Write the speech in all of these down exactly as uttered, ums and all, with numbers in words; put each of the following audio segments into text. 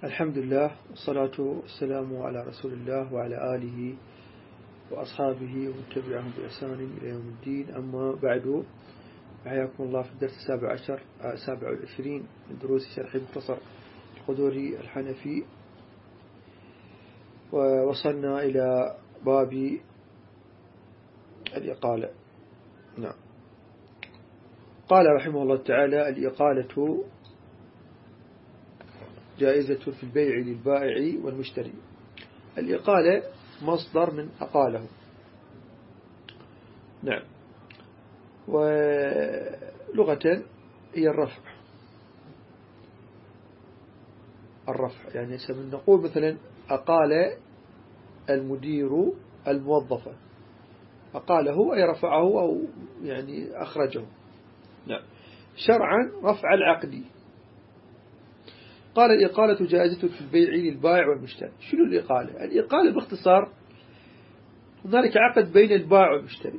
الحمد لله والصلاة والسلام على رسول الله وعلى آله وأصحابه ومن تبعهم بإحسان إلى يوم الدين. أما بعد، حياكم الله في الدرس السابع عشر السابع والعشرين من دروس شرح مختصر القدوري الحنفي، ووصلنا إلى باب الإقالة. نعم. قال رحمه الله تعالى: الإقالة جائزة في البيع للبائع والمشتري. الإقالة مصدر من أقاله. نعم. ولغة هي الرفع. الرفع يعني نقول مثلا أقال المدير الموظفة. أقاله أي رفعه أو يعني أخرجه. نعم. شرعا رفع العقد. قال: الإقالة جائزة في البيع للبائع والمشتري. شنو الإقالة؟ الإقالة باختصار هنالك عقد بين البائع والمشتري،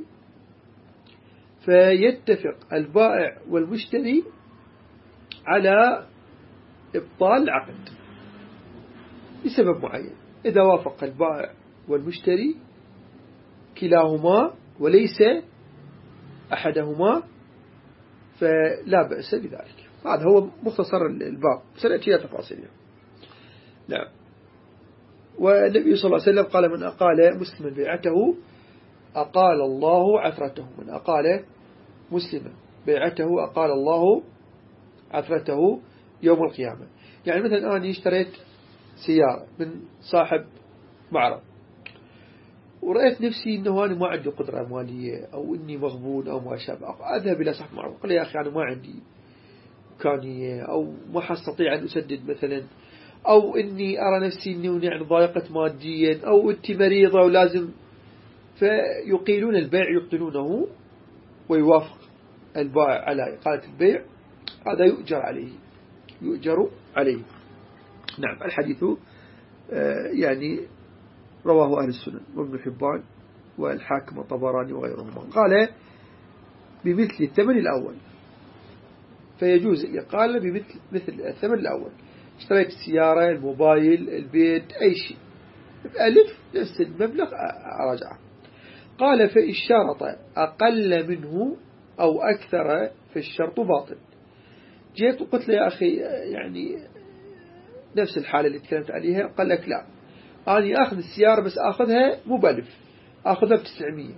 فيتفق البائع والمشتري على إبطال العقد لسبب معين. إذا وافق البائع والمشتري كلاهما وليس أحدهما فلا بأس بذلك. هذا هو مختصر الباب، سنأتي إلى تفاصيله. نعم. والنبي صلى الله عليه وسلم قال: من أقال مسلما بيعته أقال الله عثرته. من أقال مسلما بيعته أقال الله عثرته يوم القيامة. يعني مثلا أنا اشتريت سيارة من صاحب معرض، ورأيت نفسي أنه أنا ما عندي قدرة مالية أو أني مغبون أو ما شابه، أذهب إلى صاحب معرض قال: يا أخي أنا ما عندي إمكانية أو ما أستطيع أن أسدد مثلا، أو إني أرى نفسي أني يعني ضايقت ماديا، أو أنت مريضة ولازم، فيقيلون البيع يبطلونه ويوافق البائع على إقالة البيع. هذا يؤجر عليه يؤجر عليه. نعم. الحديث يعني رواه أهل السنن وابن حبان والحاكم والطبراني وغيرهما. قال: بمثل الثمن الأول، فيجوز الإقالة بمثل مثل الثمن الأول. اشتريت السيارة، الموبايل، البيت، أي شيء بألف نفس المبلغ أرجعه. قال: فإن شرط أقل منه أو أكثر فالشرط باطل. جيت وقلت له: يا أخي يعني نفس الحالة اللي تكلمت عليها. قال لك: لا، أنا أخذ السيارة بس أخذها مو بألف، أخذها بتسعمية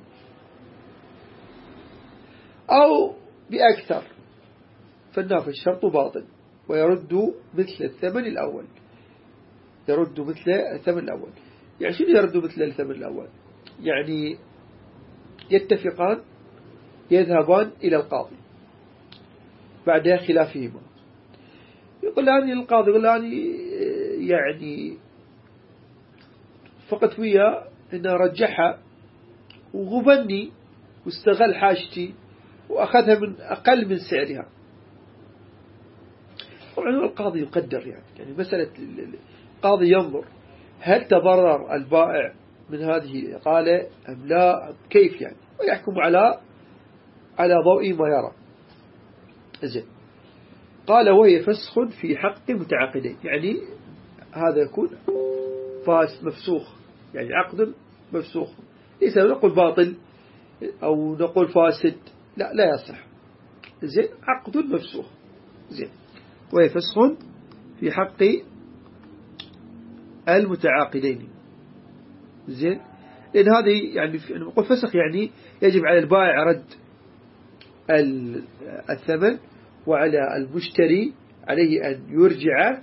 أو بأكثر، فالنافذ الشرط باطل ويرد مثل الثمن الأول. يرد مثل الثمن الأول. يعني شنو يرد مثل الثمن الأول؟ يعني يتفقان يذهبان إلى القاضي بعد خلافهما، يقول لاني القاضي يقول لاني يعني فقط ويا إنه رجحها وغبني واستغل حاجتي وأخذها من أقل من سعرها. طبعا القاضي يقدر يعني يعني مسألة القاضي ينظر هل تضرر البائع من هذه الإقالة أم لا، كيف يعني، ويحكم على على ضوء ما يرى. زين. قال: وهي فسخ في حق متعاقدين. يعني هذا يكون فاس مفسوخ، يعني عقد مفسوخ، ليس نقول باطل أو نقول فاسد، لا لا يصح. زين. عقد مفسوخ. زين. وهي فسخ في حق المتعاقدين. زين. لأن هذه يعني نقول فسخ يعني يجب على البائع رد الثمن، وعلى المشتري عليه أن يرجع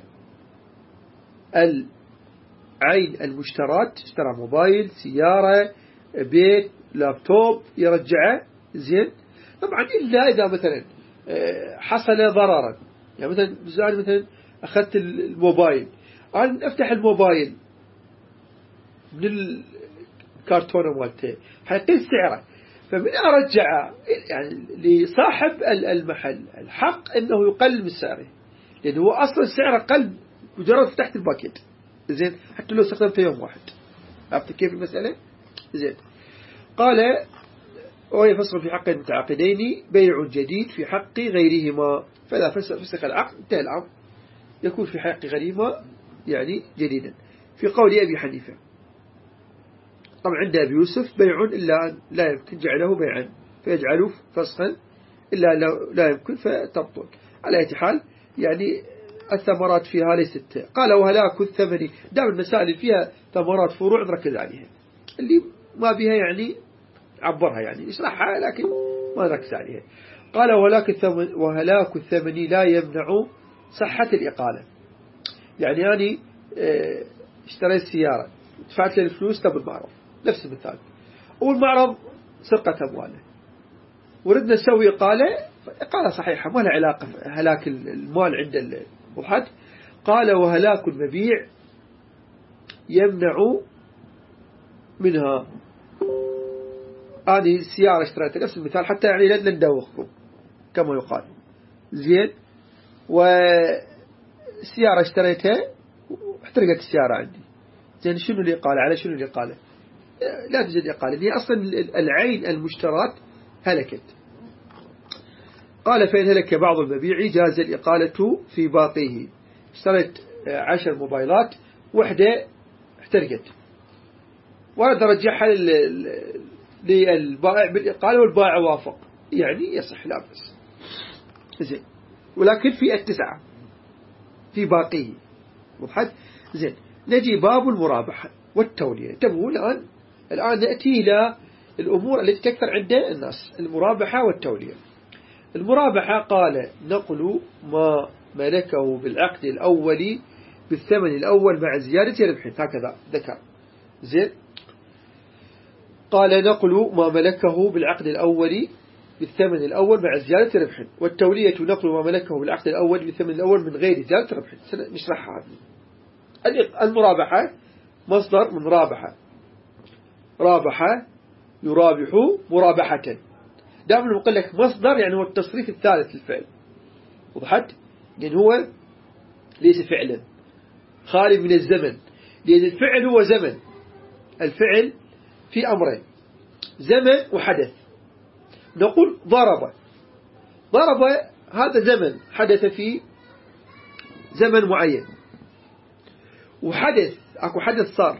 العين المشترات. اشترى موبايل، سيارة، بيت، لابتوب، يرجعه. زين. طبعا إلا إذا مثلا حصل ضررا، يعني مثلا مثلا أخذت الموبايل، أنا أفتح الموبايل من الكرتونة مالته حيقل سعره، فمن أرجع يعني لصاحب المحل الحق أنه يقل من سعره، لأنه هو أصلا السعر قل مجرد فتحت الباكيت. زين. حتى لو استخدمته يوم واحد. عرفت كيف المسألة؟ زين. قال: وهي فسخ في حق المتعاقدين بيع جديد في حق غيرهما. فإذا فسخ العقد انتهى الأمر، يكون في حق غيرهما يعني جديدا. في قول أبي حنيفة طبعا عند أبي يوسف بيع إلا لا يمكن جعله بيعا فيجعله فسخا إلا لا يمكن فتبطل. على أي حال يعني الثمرات فيها ليست. قال وهلاك الثمن. دام المسائل فيها ثمرات فروع نركز عليها، اللي ما بها يعني عبرها يعني يشرحها لكن ما نركز عليها. قال وهلاك الثمن, وهلاك الثمن لا يمنع صحة الإقالة. يعني أنا اشتريت سيارة دفعت لي الفلوس تبع المعرض نفس المثال، والمعرض سرقة أمواله وردنا نسوي إقالة، إقالة صحيحة ما لها علاقة هلاك المال عند الموحد. قال وهلاك المبيع يمنع منها. هذه السيارة اشتريتها نفس المثال حتى يعني لن ندوخكم كما يقال زين، والسيارة اشتريتها واحترقت السيارة عندي زين، شنو اللي قال على شنو اللي قال؟ لا توجد إقالة، هي أصلا العين المشترات هلكت. قال فإن هلك بعض المبيع جاز الإقالة في باقيه. اشتريت عشر موبايلات واحدة احترقت وأنا رجعها للبائع بالإقالة والبائع وافق يعني يصح لا بس زين، ولكن في التسعة في باقيه وضحت زين. نجي باب المرابحة والتولية. انتبهوا الآن الآن نأتي إلى الأمور التي تكثر عند الناس، المرابحة والتولية. المرابحة قال نقل ما ملكه بالعقد الأول بالثمن الأول مع زيادة ربح، هكذا ذكر زين. قال نقل ما ملكه بالعقد الأول بالثمن الأول مع زيادة ربح، والتولية نقل ما ملكه بالعقد الأول بالثمن الأول من غير زيادة ربح. نشرحها هذه. المرابحة مصدر من رابحة، رابحة يرابح مرابحة. دائما نقول لك مصدر يعني هو التصريف الثالث للفعل وضحت، لأن هو ليس فعلا خالي من الزمن، لأن الفعل هو زمن. الفعل في أمرين زمن وحدث. نقول ضرب، ضرب هذا زمن حدث في زمن معين وحدث أكو حدث صار.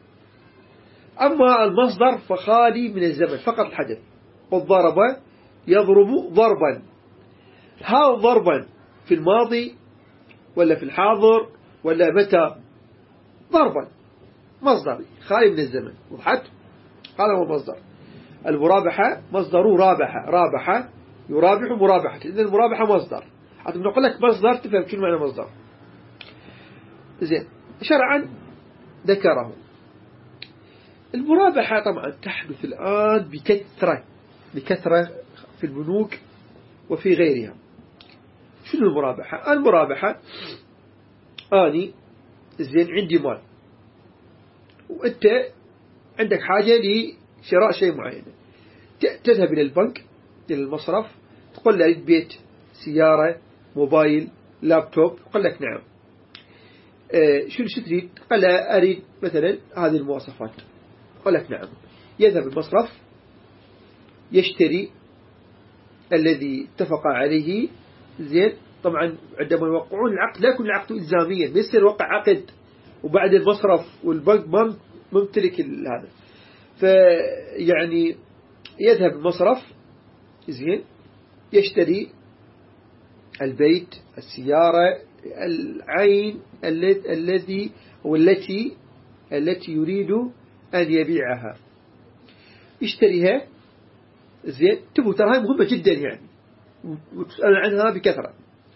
أما المصدر فخالي من الزمن فقط الحدث. قل ضرب يضرب ضربا، هذا ضربا في الماضي ولا في الحاضر ولا متى؟ ضربا مصدر خالي من الزمن وضحت. هذا هو المصدر. المرابحة مصدره رابحة، رابحة يرابح مرابحة، إذن المرابحة مصدر. حتى بنقول لك مصدر تفهم شنو معنى مصدر زين. شرعا ذكره. المرابحة طبعا تحدث الآن بكثرة بكثرة في البنوك وفي غيرها. شنو المرابحة؟ المرابحة أني زين عندي مال وأنت عندك حاجة لشراء شيء معين، تذهب إلى البنك إلى المصرف تقول له أريد بيت سيارة موبايل لابتوب، يقول لك نعم. أه شو شو تريد؟ قال له أريد مثلا هذه المواصفات، قال لك نعم. يذهب المصرف يشتري الذي اتفق عليه زين. طبعا عندما يوقعون العقد لا يكون العقد إلزاميا، ما يصير وقع عقد وبعد المصرف والبنك ما ممتلك هذا. فيعني يذهب المصرف زين يشتري البيت السيارة العين الذي والتي التي يريد أن يبيعها، يشتريها زين. تبو ترى هاي مهمة جدا يعني وتسأل عنها بكثرة.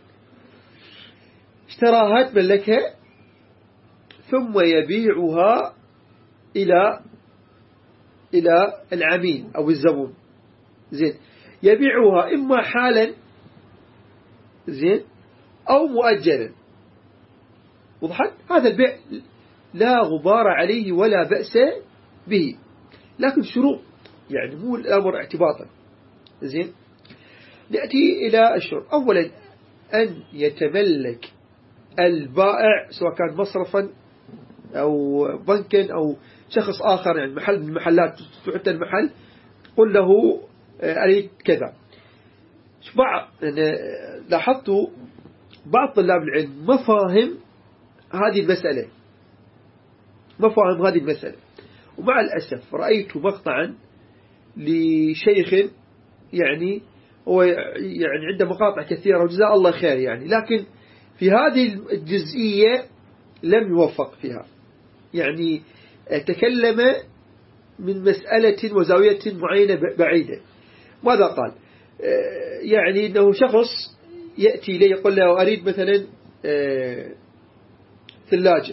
اشتراها تملكها ثم يبيعها إلى إلى العميل أو الزبون زين. يبيعها إما حالا زين أو مؤجلا وضحت. هذا البيع لا غبار عليه ولا بأس به، لكن شروط يعني مو الأمر اعتباطا زين. نأتي إلى الشروط. أولا أن يتملك البائع سواء كان مصرفا أو بنكا أو شخص آخر يعني محل من المحلات، حتى المحل قل له أريد كذا. بعض يعني لاحظتوا بعض طلاب العلم ما فاهم هذه المسألة، ما فاهم هذه المسألة. ومع الأسف رأيت مقطعا لشيخ يعني هو يعني عنده مقاطع كثيرة وجزاء الله خير يعني، لكن في هذه الجزئية لم يوفق فيها، يعني تكلم من مسألة وزاوية معينة بعيدة. ماذا قال؟ يعني أنه شخص يأتي لي يقول له أريد مثلا ثلاجة،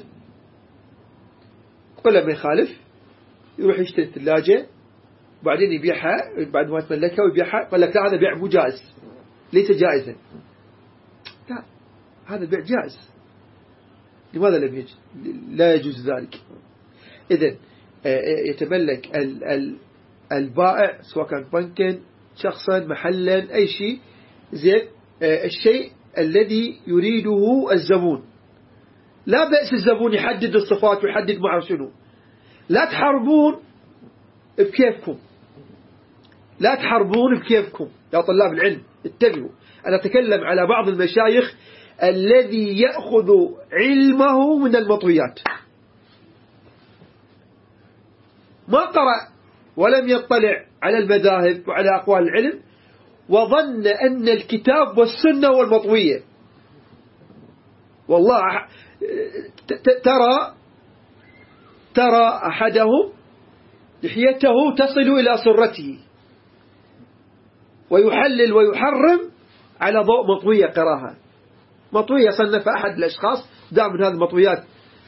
قل له ما يخالف، يروح يشتري الثلاجة وبعدين يبيعها بعد ما يتملكها ويبيعها، قال لك لا هذا بيع مو جائز، ليس جائزا. لا، هذا بيع جائز. لماذا لم يجوز؟ لا يجوز ذلك. إذن يتملك البائع سواء كان بنكا شخصا محلا أي شيء زين الشيء الذي يريده الزبون. لا بأس الزبون يحدد الصفات ويحدد ما أعرف شنو. لا تحاربون بكيفكم، لا تحاربون بكيفكم يا طلاب العلم، اتبعوا. أنا أتكلم على بعض المشايخ الذي يأخذ علمه من المطويات، ما قرأ ولم يطلع على المذاهب وعلى أقوال العلم، وظن أن الكتاب والسنة والمطوية. والله ترى ترى أحدهم لحيته تصل إلى سرته ويحلل ويحرم على ضوء مطوية قراها. مطوية صنف أحد الأشخاص دام من هذه المطويات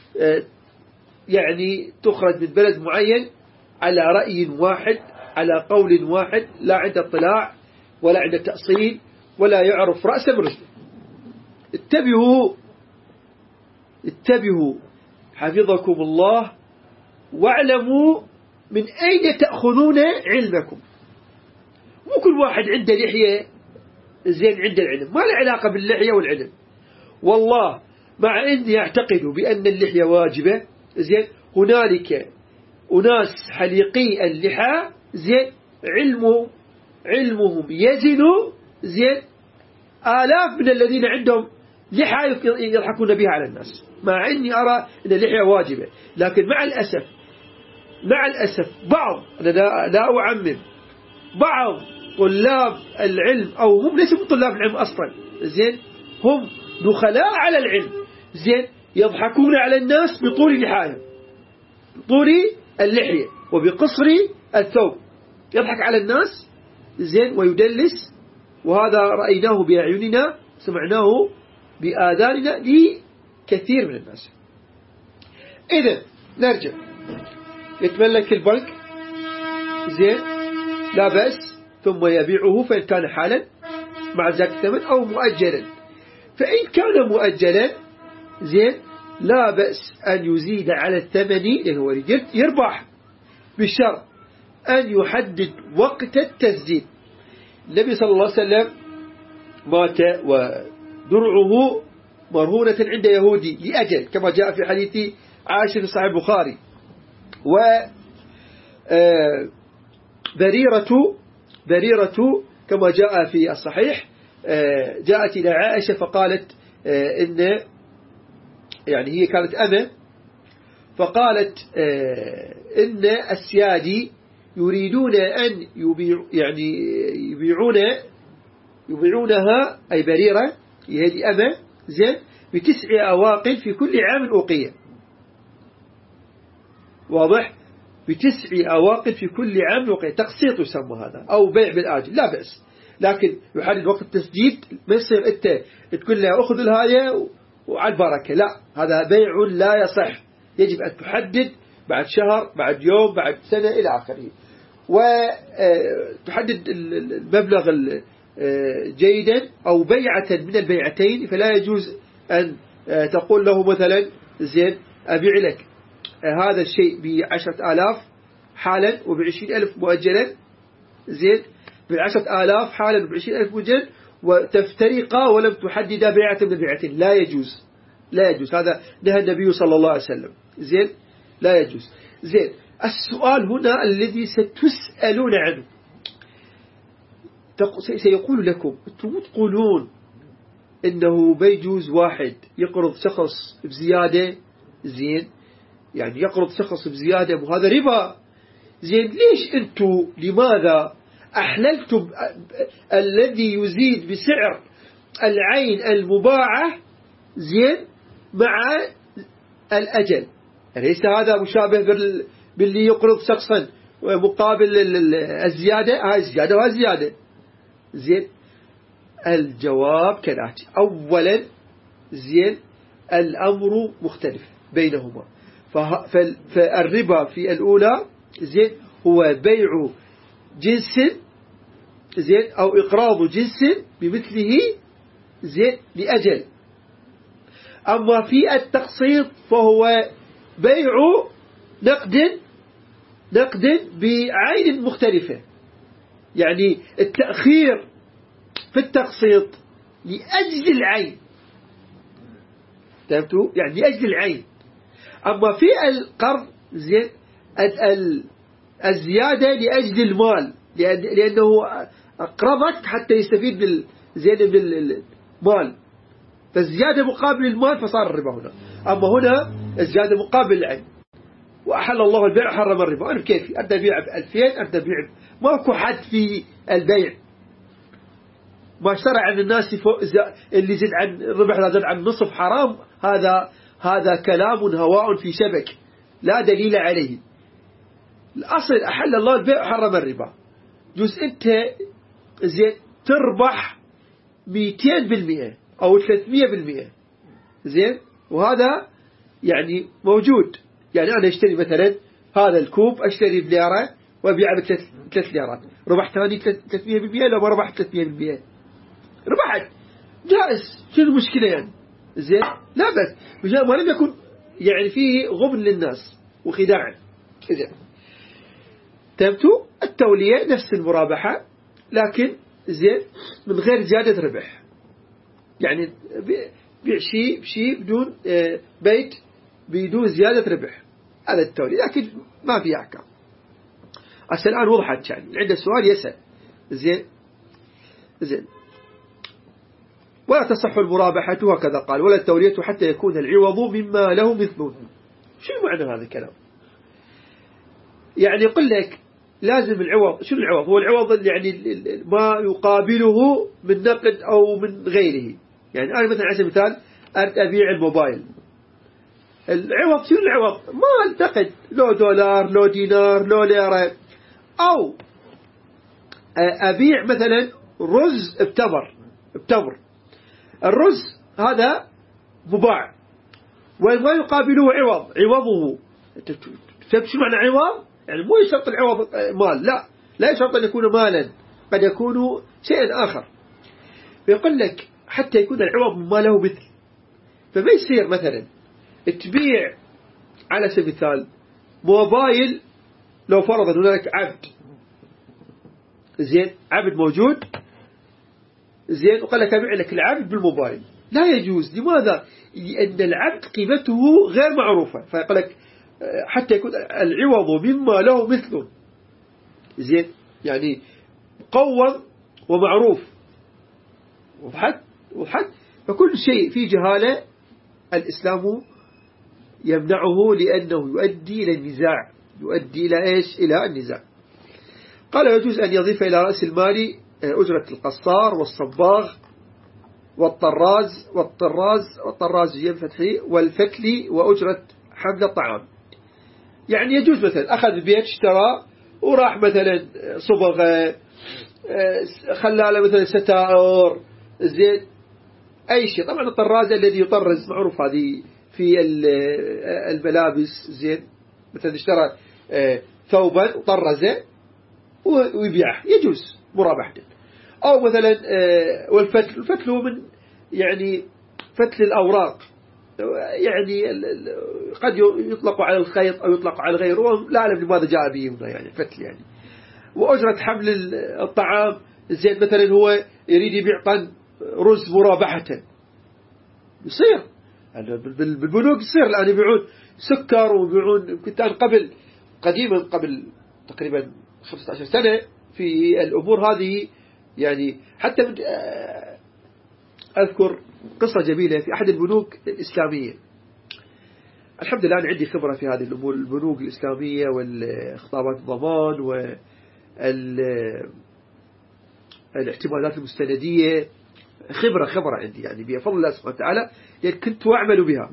يعني تخرج من بلد معين على رأي واحد على قول واحد، لا عنده اطلاع ولا عنده تأصيل ولا يعرف رأسا من رجله. اتبعوا اتبعوا حفظكم الله، واعلموا من أين تأخذون علمكم. مو كل واحد عنده لحية زين عنده العلم، ما له علاقة باللحية والعلم. والله مع أني أعتقد بأن اللحية واجبة زين، هنالك أناس حليقي اللحى زين علمهم علمهم يزن زين آلاف من الذين عندهم لحى يضحكون بها على الناس، مع أني أرى أن اللحية واجبة. لكن مع الأسف مع الأسف بعض، أنا لا, لا أعمم، بعض طلاب العلم أو هم ليسوا طلاب العلم أصلا زين، هم دخلاء على العلم زين، يضحكون على الناس بطول لحاهم، بطول اللحية وبقصر الثوب، يضحك على الناس زين ويدلس. وهذا رأيناه بأعيننا، سمعناه بآذاننا لكثير من الناس. إذن نرجع، يتملك البنك زين لا بأس، ثم يبيعه فإن كان حالا مع زكاة الثمن أو مؤجلا. فإن كان مؤجلا زين لا بأس أن يزيد على الثمن لأنه يربح، بالشرط أن يحدد وقت التسديد. النبي صلى الله عليه وسلم مات ودرعه مرهونة عند يهودي لأجل، كما جاء في حديث عائشة في صحيح البخاري. و بريرة بريرة كما جاء في الصحيح جاءت إلى عائشة فقالت إن يعني هي كانت أمة، فقالت إن السيادي يريدون أن يبيع يعني يبيعون يبيعونها أي بريرة هذه أمة زين بتسع أواقل في كل عام أوقية. واضح؟ بتسع أواقل في كل عام أوقية، تقسيط يسمى هذا أو بيع بالآجل، لا بأس. لكن يحدد وقت التسديد، ما يصير أنت تقول لها أخذ الهاية وعلى البركة، لا، هذا بيع لا يصح. يجب أن تحدد بعد شهر بعد يوم بعد سنة إلى آخره، وتحدد المبلغ جيدا أو بيعة من البيعتين. فلا يجوز أن تقول له مثلا زين أبيع لك هذا الشيء بعشرة آلاف حالا وبعشرين ألف مؤجلا زين، بعشرة آلاف حالا وبعشرين ألف مؤجلا، وتفترقا ولم تحدد بيعة من البيعتين. لا يجوز لا يجوز، هذا نهى النبي صلى الله عليه وسلم زين، لا يجوز. زين السؤال هنا الذي ستسألون عنه، سيقول لكم أنتم تقولون إنه بيجوز واحد يقرض شخص بزيادة، زين، يعني يقرض شخص بزيادة وهذا ربا، زين، ليش أنتوا لماذا أحللتم الذي يزيد بسعر العين المباعة، زين، مع الأجل؟ أليس هذا مشابه باللي يقرض شخصا مقابل الزيادة؟ هاي الزيادة وهاي الزيادة، زين. الجواب كالآتي: أولا، زين، الأمر مختلف بينهما. فالربا في الأولى، زين، هو بيع جنس، زين، أو إقراض جنس بمثله، زين، لأجل. أما في التقسيط فهو بيع نقد نقد بعين مختلفة، يعني التأخير في التقسيط لأجل العين، فهمتوا؟ يعني لأجل العين. أما في القرض، زين، الزيادة لأجل المال، لأنه أقرضك حتى يستفيد بال زين بالمال، فالزيادة مقابل المال فصار الربا هنا. أما هنا الزيادة مقابل العين. وأحل الله البيع حرم الربا. أنا كيفي أبدأ بيع بألفين، أبدأ بيع، ماكو حد في البيع. ما اشترى عن الناس اللي زد عن الربح لا زد عن نصف حرام، هذا هذا كلام هواء في شبك لا دليل عليه. الأصل أحل الله البيع حرم الربا. جزء أنت زين تربح مئتين بالمئة أو ثلاثمئة بالمئة، زين، وهذا يعني موجود. يعني أنا أشتري مثلا هذا الكوب أشتري بليرة وأبيعه بثلاث ليرات، ربحت ثاني ثلاثمئة بالمئة. لو ما ربحت ثلاثمئة بالمئة ربحت، جائز، شنو المشكلة يعني؟ زين، لا بس ما لم يكن يعني فيه غبن للناس وخداع. إذا تبتو التولية نفس المرابحة، لكن زين من غير زيادة ربح، يعني بيع شيء بشيء بدون بيت بدون زيادة ربح، هذا التولية، لكن ما في أحكام. أصل الآن وضحت، يعني عنده سؤال يسأل، زين زين. ولا تصح المرابحة وكذا قال، ولا التولية حتى يكون العوض مما له مثله. شو معنى هذا الكلام؟ يعني يقول لك لازم العوض. شو العوض؟ هو العوض يعني ما يقابله من نقد أو من غيره. يعني أنا مثلا على سبيل المثال أبيع الموبايل، العوض شو العوض؟ ما أنتقد، لو دولار لو دينار لو ليرة. أو أبيع مثلا رز بتمر بتمر الرز هذا مباع وما يقابله عوض، عوضه. شو معنى عوض؟ يعني مو يشرط العوض مال، لا لا يشرط أن يكون مالا، قد يكون شيئا آخر. بيقول لك حتى يكون العوض ما له مثل. فما يصير مثلا تبيع على سبيل المثال موبايل، لو فرض هناك عبد، زين، عبد موجود، زين، وقال لك أبيع لك العبد بالموبايل، لا يجوز. لماذا؟ لأن العبد قيمته غير معروفة. فيقول لك حتى يكون العوض مما له مثله، زين، يعني مقوم ومعروف. وحد وحد فكل شيء في جهالة الإسلام يمنعه، لأنه يؤدي إلى النزاع، يؤدي إلى إيش؟ إلى النزاع. قال يجوز أن يضيف إلى رأس المال أجرة القصار والصباغ والطراز والطراز والطراز فتحي والفتلي وأجرة حمل الطعام. يعني يجوز مثلا أخذ بيت اشترى وراح مثلا صبغ، خلاله مثلا ستائر، زين، أي شيء. طبعا الطراز الذي يطرز معروف هذه في الملابس، زين، مثلا اشترى ثوبا وطرزه ويبيعه، يجوز مرابحته. أو مثلا والفتل، الفتل هو من يعني فتل الأوراق، يعني قد يطلق على الخيط أو يطلق على غيره، لا أعلم لماذا جاء به هنا، يعني فتل يعني. وأجرة حمل الطعام، زين، مثلا هو يريد يبيع طن رز مرابحة، يصير بالبنوك، يصير الآن يبيعون سكر ويبيعون. كنت أنا قبل قديما قبل تقريبا خمسة عشر سنة في الأمور هذه، يعني حتى أذكر قصة جميلة في أحد البنوك الإسلامية. الحمد لله أنا عندي خبرة في هذه الأمور، البنوك الإسلامية والخطابات الضمان والاعتمادات المستندية، خبرة خبرة عندي يعني بفضل الله سبحانه وتعالى، يعني كنت أعمل بها.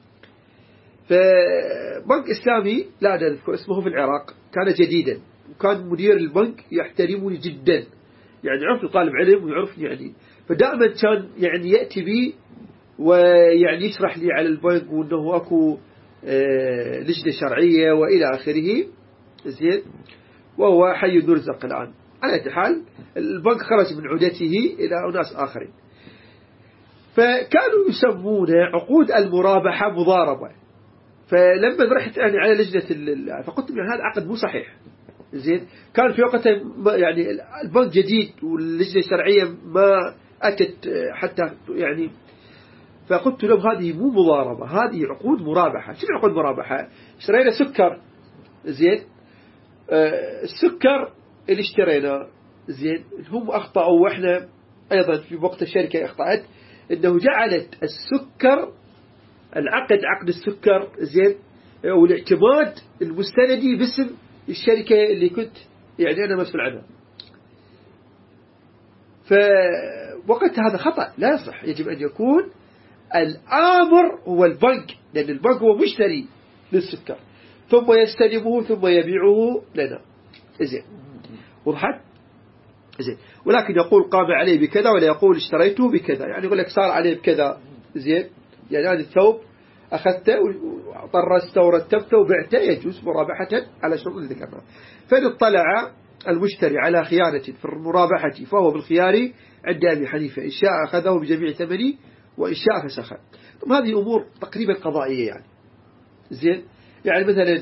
فبنك إسلامي لا أذكر اسمه في العراق كان جديدا، وكان مدير البنك يحترمني جدا، يعني عرفني طالب علم ويعرفني يعني، فدائما كان يعني يأتي بي ويعني يشرح لي على البنك وأنه أكو لجنة شرعية وإلى آخره. زين، وهو حي يرزق الآن. على أي حال البنك خرج من عدته إلى أناس آخرين، فكانوا يسمون عقود المرابحة مضاربة. فلما رحت يعني على لجنة فقلت من هذا عقد مو صحيح. زين، كان في وقتها يعني البنك جديد واللجنة الشرعية ما أتت حتى يعني، فقلت لهم هذه مو مضاربة، هذه عقود مرابحة. شنو عقود مرابحة؟ اشترينا سكر، زين، آه السكر اللي اشترينا، زين، هم أخطأوا وإحنا أيضا في وقت الشركة أخطأت، إنه جعلت السكر العقد عقد السكر، زين، والاعتماد المستندي باسم الشركة اللي كنت يعني أنا مسؤول عنها. فوقت هذا خطأ لا يصح، يجب أن يكون الآمر هو البنك، لأن البنك هو مشتري للسكر ثم يستلمه ثم يبيعه لنا. زين، وضحت؟ زين، ولكن يقول قام عليه بكذا ولا يقول اشتريته بكذا، يعني يقول لك صار عليه بكذا. زين، يعني هذا الثوب أخذته وطرسته ورتبته وبعته، يجوز مرابحة على شروط اللي ذكرناها. فإن اطلع المشتري على خيانة في المرابحة فهو بالخيار عند أبي حنيفة، إن شاء أخذه بجميع ثمنه وإن شاء فسخه. طب هذه أمور تقريبا قضائية يعني. زين، يعني مثلا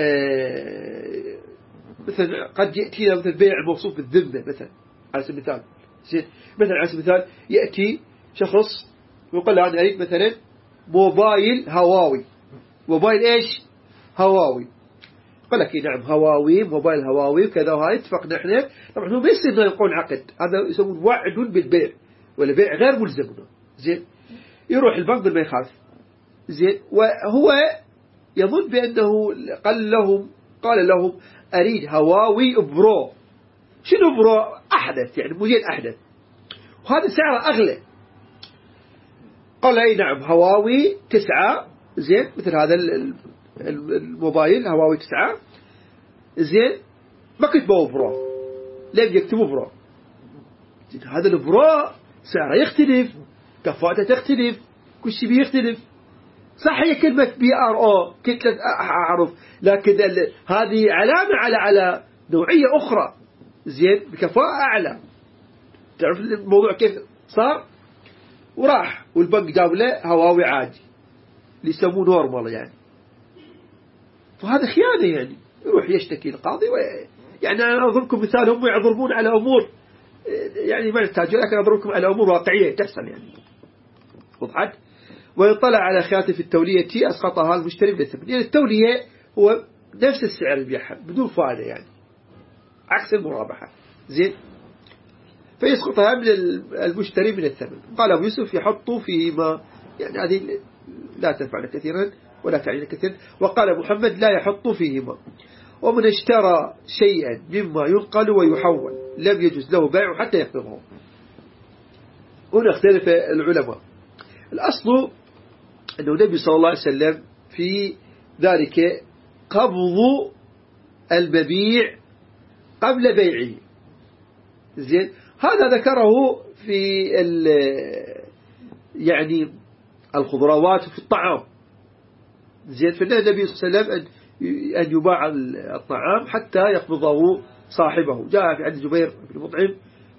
آه مثلا قد يأتينا مثلا بيع موصوف بالذمة مثلا على سبيل المثال. زين، مثلا على سبيل المثال يأتي شخص ويقول له أنا أريد مثلا موبايل هواوي. موبايل إيش؟ هواوي. قال لك نعم هواوي، موبايل هواوي وكذا، وهاي اتفقنا احنا. طبعا هو ما يصير انه يقول عقد، هذا يسمون وعد بالبيع ولا بيع غير ملزم. زين، يروح البنك ما يخاف. زين، وهو يظن بأنه قال لهم قال لهم أريد هواوي برو. شنو برو؟ أحدث، يعني موديل أحدث، وهذا سعره أغلى. قال أي نعم هواوي تسعة. زين، مثل هذا الموبايل هواوي تسعة. زين، ما كتبوا برو، لم يكتبوا برو. هذا البرو سعره يختلف، كفاءته تختلف، كل شيء بيختلف. صح هي كلمة بي ار او كنت أعرف، لكن هذه علامة على على نوعية أخرى. زين، بكفاءة أعلى. تعرف الموضوع كيف صار؟ وراح والبنك جاب له هواوي عادي اللي يسموه نورمال يعني. فهذا خيانة يعني. يروح يشتكي القاضي و... يعني أنا أضربكم مثال، هم يضربون على أمور يعني ما نحتاج، لكن أضربكم على أمور واقعية تحصل يعني. وضحت؟ ويطلع على خيانة في التولية أسقطها المشتري بالثمن. يعني التولية هو نفس السعر اللي بيحل بدون فائدة يعني، عكس المرابحة. زين، فيسقطها من المشتري من الثمن. قال أبو يوسف يحطوا فيما، يعني هذه لا تنفعنا كثيرا ولا تعنينا كثيرا. وقال محمد لا يحط فيهما. ومن اشترى شيئا مما ينقل ويحول لم يجوز له بيعه حتى يقبضه. هنا اختلف العلماء. الأصل أنه النبي صلى الله عليه وسلم في ذلك قبض المبيع قبل بيعه. زين، هذا ذكره في يعني الخضروات وفي الطعام. زين، فالنبي صلى الله عليه وسلم أن يباع الطعام حتى يقبضه صاحبه. جاء في عند جبير بن مطعم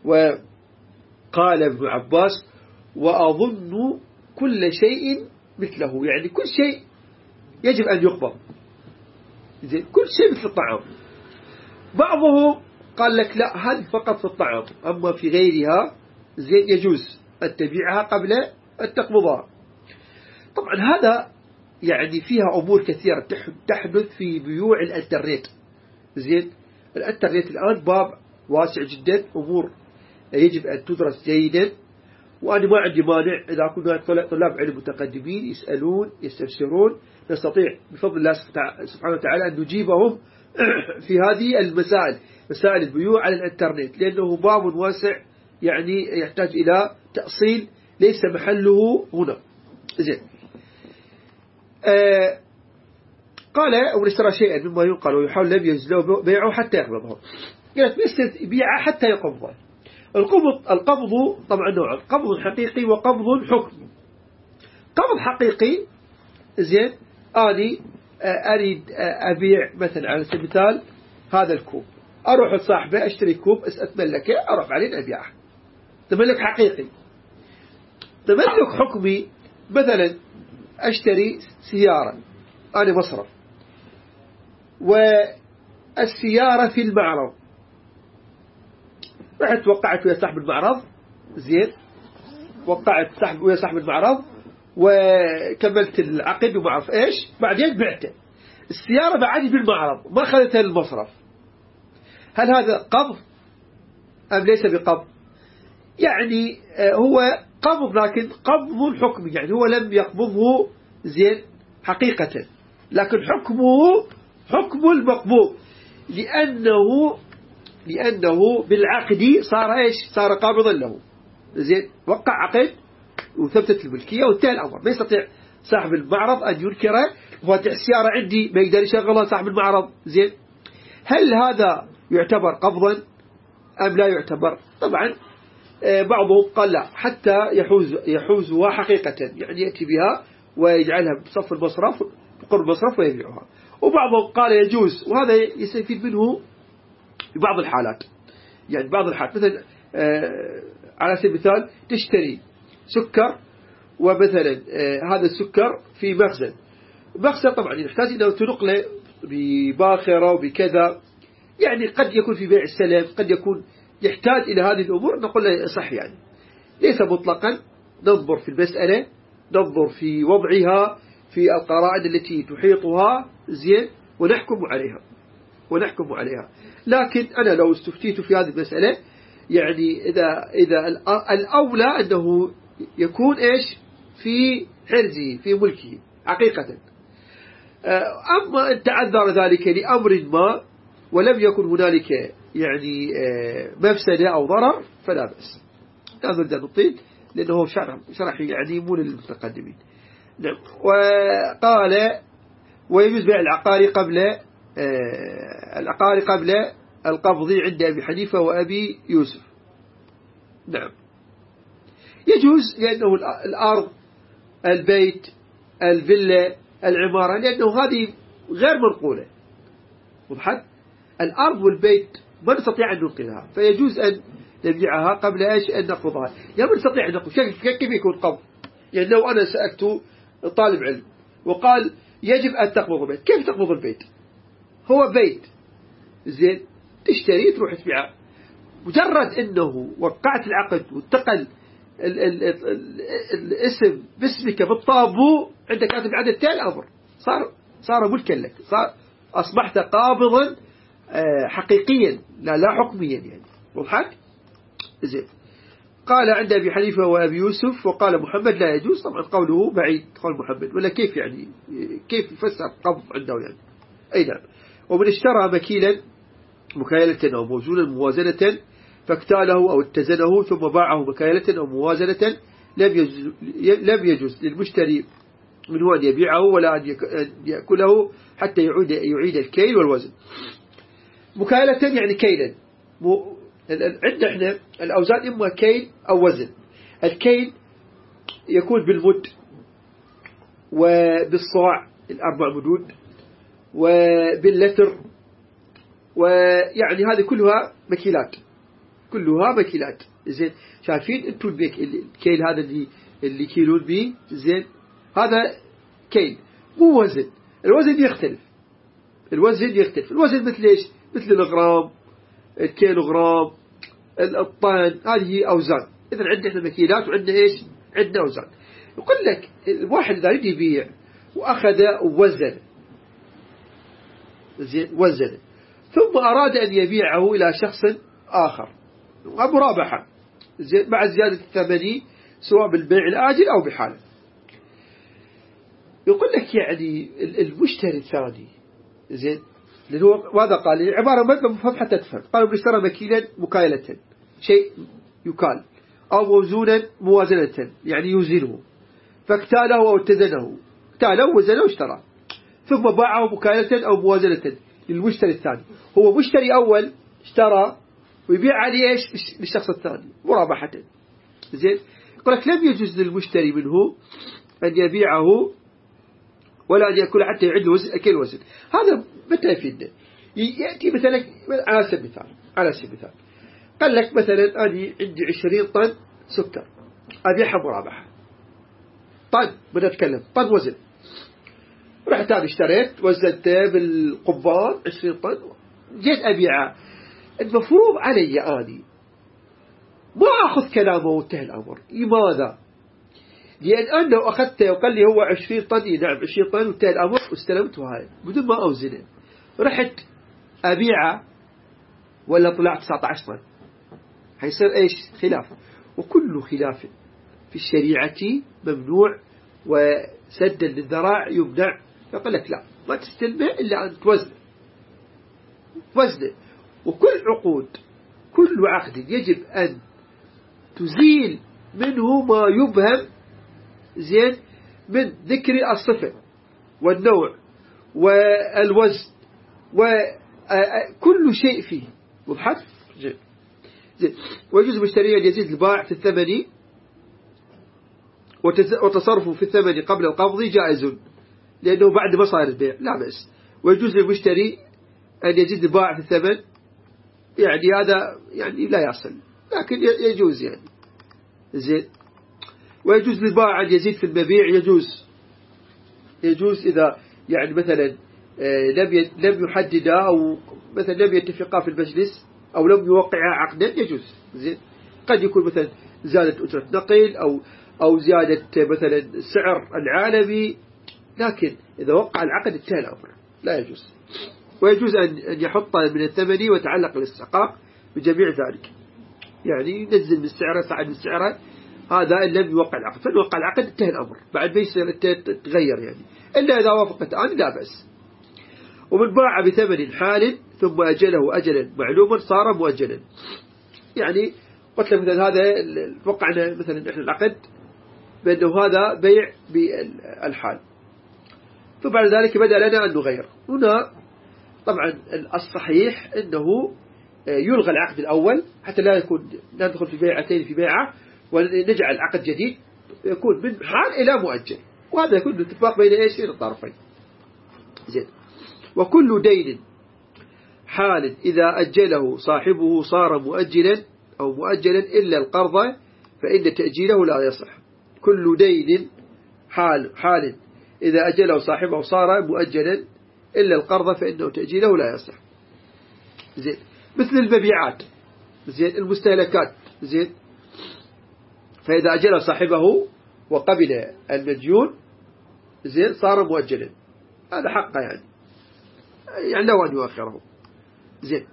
وقال ابن عباس وأظن كل شيء مثله، يعني كل شيء يجب أن يقبض. زين، كل شيء مثل الطعام. بعضهم قال لك لا هذه فقط في الطعام، أما في غيرها زين يجوز أن تبيعها قبل أن تقبضها. طبعا هذا يعني فيها أمور كثيرة تحدث في بيوع الانترنت. زين، الانترنت الآن باب واسع جدا، أمور يجب أن تدرس جيدا وأنا ما عندي مانع إذا كنا طلاب علم متقدمين يسألون يستفسرون نستطيع بفضل الله سبحانه وتعالى أن نجيبهم في هذه المسائل، مسائل البيوع على الانترنت، لأنه باب واسع يعني يحتاج إلى تأصيل ليس محله هنا. زين. آه قال أو اشترى شيئا مما ينقل ويحاول لم يجوز له بيعه حتى يقبضه. قالت مثل يبيعه حتى يقبضه. القبض القبض طبعا نوع قبض حقيقي وقبض حكمي. قبض حقيقي زين أني أريد أبيع مثلا على سبيل المثال هذا الكوب، أروح لصاحبه أشتري كوب أتملكه أروح بعدين أبيعه، تملك حقيقي. تملك حكمي مثلا أشتري سيارة أنا مصرف والسيارة في المعرض، رحت وقعت ويا صاحب المعرض زين، وقعت صاحب ويا صاحب المعرض وكملت العقد وما اعرف ايش، بعدين بعته السيارة بعدي بالمعرض ما اخذتها للمصرف، هل هذا قبض أم ليس بقبض؟ يعني هو قبض لكن قبض حكمي، يعني هو لم يقبضه زين حقيقة، لكن حكمه حكم المقبوض، لأنه لأنه بالعقد صار إيش؟ صار قابضا له زين، وقع عقد وثبتت الملكية وانتهى الأمر. ما يستطيع صاحب المعرض أن ينكره، وفاتح السيارة عندي ما يقدر يشغلها صاحب المعرض زين. هل هذا يعتبر قبضا أم لا يعتبر؟ طبعا بعضهم قال لا، حتى يحوز يحوزها حقيقة، يعني يأتي بها ويجعلها بصف المصرف بقرب المصرف ويبيعها. وبعضهم قال يجوز، وهذا يستفيد منه في بعض الحالات، يعني بعض الحالات مثلا على سبيل المثال تشتري سكر، ومثلا هذا السكر في مخزن، مخزن طبعا يحتاج إنه تنقله بباخرة وبكذا، يعني قد يكون في بيع السلام، قد يكون يحتاج إلى هذه الأمور، نقول له صح، يعني ليس مطلقا، ننظر في المسألة، ننظر في وضعها في القرائن التي تحيطها زين ونحكم عليها ونحكم عليها. لكن أنا لو استفتيت في هذه المسألة، يعني إذا إذا الأولى أنه يكون إيش في حرزه في ملكه حقيقة. أما أن تعذر ذلك لأمر ما ولم يكن هنالك يعني مفسدة أو ضرر فلا بأس. لا نريد أن نطيل لأنه شرح شرح يعني مو للمتقدمين. نعم. وقال ويجوز بيع العقار قبل العقار قبل القبض عند أبي حنيفة وأبي يوسف. نعم يجوز، لأنه الأرض البيت الفيلا العمارة، لأنه هذه غير منقولة، وضحت الأرض والبيت ما نستطيع أن ننقلها، فيجوز أن نبيعها قبل إيش أن نقبضها. يعني ما نستطيع أن نقبض، كيف يكون قبض؟ يعني لو أنا سألت طالب علم وقال يجب أن تقبض البيت، كيف تقبض البيت؟ هو بيت زين تشتري تروح تبيعه، مجرد أنه وقعت العقد وانتقل ال ال ال ال الاسم باسمك بالطابو عندك كاتب عدد تالي الأمر صار صار ملكا لك، صار أصبحت قابضا حقيقيا لا لا حكميا، يعني وضحت زين. قال عند أبي حنيفة وأبي يوسف، وقال محمد لا يجوز. طبعا قوله بعيد قول محمد، ولا كيف يعني كيف يفسر قبض عنده يعني. أي نعم. ومن اشترى مكيلا مكايلة أو موزونا موازنة فاكتاله أو اتزنه ثم باعه مكايلة أو موازنة لم يجوز, لم يجوز للمشتري منه أن يبيعه ولا أن يأكله حتى يعيد, يعيد الكيل والوزن. مكايلة يعني كيلا، عندنا احنا الأوزان إما كيل أو وزن. الكيل يكون بالمد وبالصاع الأربع مدود وباللتر، ويعني هذه كلها مكيلات، كلها مكيلات زين. شايفين انتم الكيل هذا اللي اللي كيلون به زين، هذا كيل مو وزن. الوزن يختلف، الوزن يختلف الوزن مثل ايش؟ مثل الغرام، الكيلوغرام، الطن، هذه أوزان. إذن عندنا احنا مكيلات وعندنا إيش؟ عندنا أوزان. يقول لك الواحد إذا يريد يبيع وأخذ وزن زين وزن ثم أراد أن يبيعه إلى شخص آخر مرابحة زين مع زيادة الثمن سواء بالبيع الآجل أو بحاله. يقول لك يعني المشتري الثاني زين، لأنه ماذا قال؟ عبارة مفهوم حتى تفهم. قالوا اشترى مكيلا مكايلة، شيء يكال، أو موزونا موازنة يعني يوزنه، فاكتاله أو اتزنه، اكتاله وزنه واشترى، ثم باعه مكايلة أو موازنة للمشتري الثاني. هو مشتري أول اشترى ويبيع عليه ايش للشخص الثاني مرابحة. زين، يقول لك لم يجوز للمشتري منه أن يبيعه ولا أن يأكل حتى يعد وزن أكل وزن. هذا متى يفيدنا؟ يأتي مثلا على سبيل المثال على سبيل المثال قال لك مثلا أنا عندي عشرين طن سكر أبيعها مرابحة، طن بدنا نتكلم طن وزن، رحت أنا اشتريت وزنته بالقبان عشرين طن جيت أبيعها. المفروض علي أني ما أخذ كلامه وانتهى الأمر. لماذا؟ لأن أنا لو أخذته وقال لي هو عشرين طن، نعم عشرين طن وانتهى الأمر واستلمته هاي بدون ما أوزنه، رحت أبيعه ولا طلعت تسعة عشر طن، هيصير إيش؟ خلاف. وكل خلاف في الشريعة ممنوع وسدا للذراع يمنع. يقول لك لا، ما تستلمه إلا أن توزنه وزنه. وكل عقود كل عقد يجب أن تزيل منه ما يبهم زين من ذكر الصفة والنوع والوزن وكل شيء فيه مبحث. زين زين ويجوز المشتري أن يزيد البائع في الثمن وتصرفه في الثمن قبل القبض جائز، لأنه بعد ما صار البيع لا بأس. ويجوز للمشتري أن يزيد البائع في الثمن، يعني هذا يعني لا يصل لكن يجوز يعني. زين، ويجوز للبائع أن يزيد في المبيع، يجوز يجوز إذا يعني مثلا لم لم يحددا أو مثلا لم يتفقا في المجلس أو لم يوقعا عقدا يجوز. زين، قد يكون مثلا زيادة أجرة نقل أو أو زيادة مثلا السعر العالمي، لكن إذا وقع العقد انتهى الأمر لا يجوز. ويجوز أن يحط من الثمن ويتعلق الاستحقاق بجميع ذلك، يعني ينزل من سعره صعد من سعره، هذا إن لم يوقع العقد. فإن وقع العقد انتهى الأمر بعد ما يصير تغير يعني، إلا إذا وافقت آن لا بأس. ومن باع بثمن حال ثم أجله أجلا معلوما صار مؤجلا، يعني قلت مثلا هذا وقعنا مثلا إحنا العقد بأنه هذا بيع بالحال، فبعد ذلك بدأ لنا أن نغير. هنا طبعا الصحيح أنه يلغى العقد الأول حتى لا يكون لا ندخل في بيعتين في بيعة، ونجعل عقد جديد يكون من حال إلى مؤجل، وهذا يكون اتفاق بين ايش بين الطرفين. زين، وكل دين حال إذا أجله صاحبه صار مؤجلا أو مؤجلا إلا القرض فإن تأجيله لا يصح. كل دين حال حال إذا أجله صاحبه صار مؤجلا إلا القرض فإنه تأجيله لا يصح. زين، مثل المبيعات، زين، المستهلكات، زين، فإذا أجل صاحبه وقبل المديون زين صار مؤجلا، هذا حقه يعني يعني لو أن يؤخره. زين،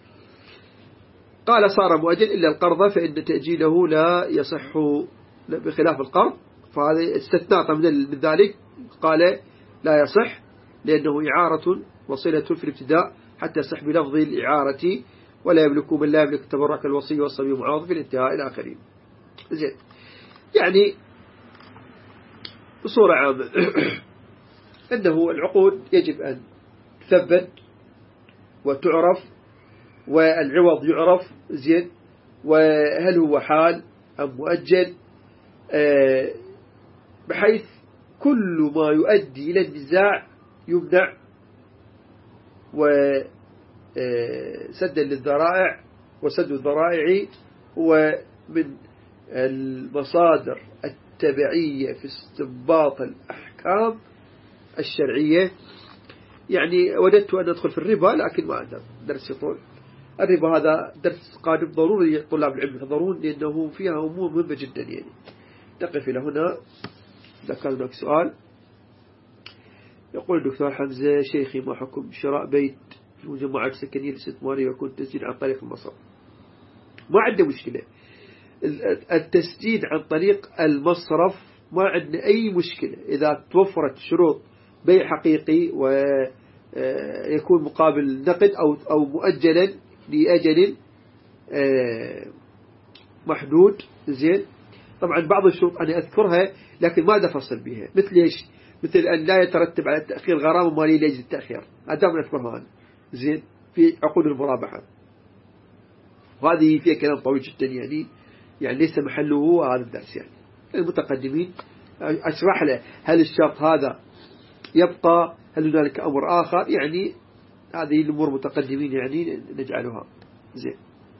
قال صار مؤجل إلا القرض فإن تأجيله لا يصح بخلاف القرض، فهذا استثناء من ذلك قال لا يصح لأنه إعارة وصلة في الابتداء حتى يصح بلفظ الإعارة، ولا يملك من لا يملك التبرك الوصي والصبي معاض في الانتهاء إلى آخره. زين، يعني بصورة عامة أنه العقود يجب أن تثبت وتعرف والعوض يعرف. زين، وهل هو حال أم مؤجل، بحيث كل ما يؤدي إلى النزاع يمنع، وسدا للذرائع، وسد الذرائع هو من المصادر التبعية في استنباط الأحكام الشرعية. يعني وددت أن أدخل في الربا لكن ما أقدر، درس يطول. الربا هذا درس قادم ضروري طلاب العلم يحضرون لأنه فيها أمور مهمة جدا. يعني نقف إلى هنا. إذا كان هناك سؤال. يقول الدكتور حمزة: شيخي، ما حكم شراء بيت في مجموعات سكنية الاستثمارية ويكون تسجيل عن طريق المصرف؟ ما عنده مشكلة التسديد عن طريق المصرف ما عندنا أي مشكلة إذا توفرت شروط بيع حقيقي ويكون مقابل نقد أو أو مؤجلا لأجل محدود. زين. طبعا بعض الشروط أنا أذكرها لكن ما أفصل بها، مثل إيش؟ مثل أن لا يترتب على التأخير غرامة مالية لأجل التأخير، هذا من أذكرها أنا. زين. في عقود المرابحة، وهذه فيها كلام طويل جدا يعني يعني ليس محله هذا الدرس. يعني المتقدمين أشرح له هل الشرط هذا يبقى، هل هنالك أمر آخر، يعني هذه الأمور متقدمين يعني نجعلها. زين.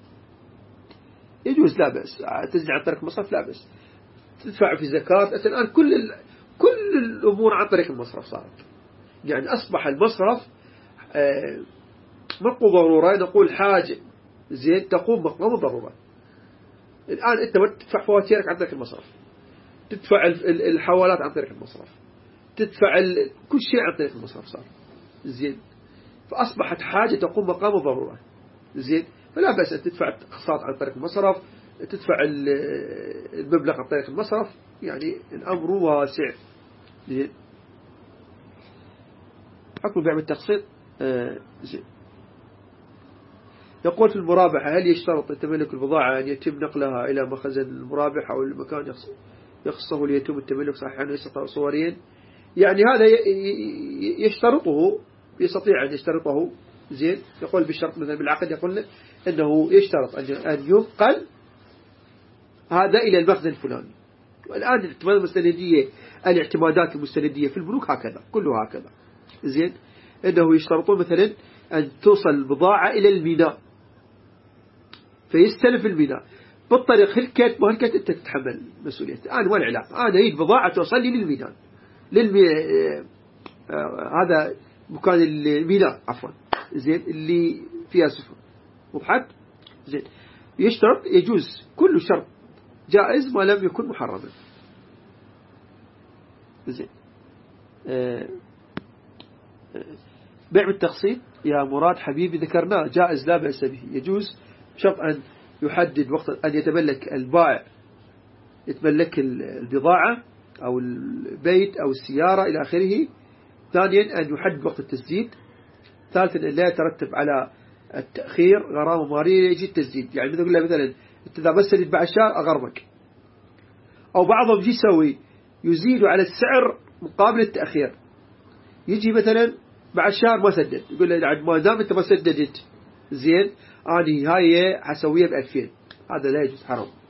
يجوز لا بأس تسديد عن طريق المصرف، لا بأس تدفع في زكاة. الآن كل ال... كل الأمور عن طريق المصرف صارت، يعني أصبح المصرف آه مقو ضرورة، نقول حاجة. زين. تقوم مقام ضرورة. الآن أنت تدفع فواتيرك عن طريق المصرف، تدفع الحوالات عن طريق المصرف، تدفع كل شيء عن طريق المصرف صار. زين. فأصبحت حاجة تقوم مقام ضرورة. زين. فلا بأس أن تدفع اقساط عن طريق المصرف، تدفع المبلغ عن طريق المصرف، يعني الأمر واسع. زين. حكم البيع بالتقسيط. آه زين. يقول في المرابحة هل يشترط تملك البضاعة أن يتم نقلها إلى مخزن المرابح أو المكان يخصه ليتم التملك صحيحا ويستطيع صوريا؟ يعني هذا يشترطه، يستطيع أن يشترطه. زين. يقول بالشرط مثلا بالعقد، يقول له أنه يشترط أن ينقل هذا إلى المخزن الفلاني. والآن الاعتمادات المستندية، الاعتمادات المستندية في البنوك هكذا، كله هكذا. زين. أنه يشترطون مثلا أن توصل البضاعة إلى الميناء فيستلف الميناء بالطريق، هلكت ما هلكت أنت تتحمل مسؤوليته. أنا ما العلاقة، أنا هي البضاعة توصل لي للميناء، للمي... آه... هذا مكان الميناء عفوا. زين. اللي فيها سفن. وضحت؟ زين. يشترط، يجوز كل شرط جائز ما لم يكن محرما. زين. آه... آه... بيع بالتقسيط يا مراد حبيبي ذكرناه جائز لا بأس به، يجوز شرط أن يحدد وقت أن يتملك البائع يتملك البضاعة أو البيت أو السيارة إلى آخره. ثانيا أن يحدد وقت التسديد. ثالثا أن لا يترتب على التأخير غرامة مالية يجي التسديد. يعني مثل مثلا أنت إذا بس تسدد بعد الشهر أغرمك، أو بعضهم يجي يسوي يزيد على السعر مقابل التأخير، يجي مثلا بعد شهر ما سدد، يقول له ما دام أنت ما سددت زين أنا هاي حسويها بألفين، هذا لا يجوز، حرام.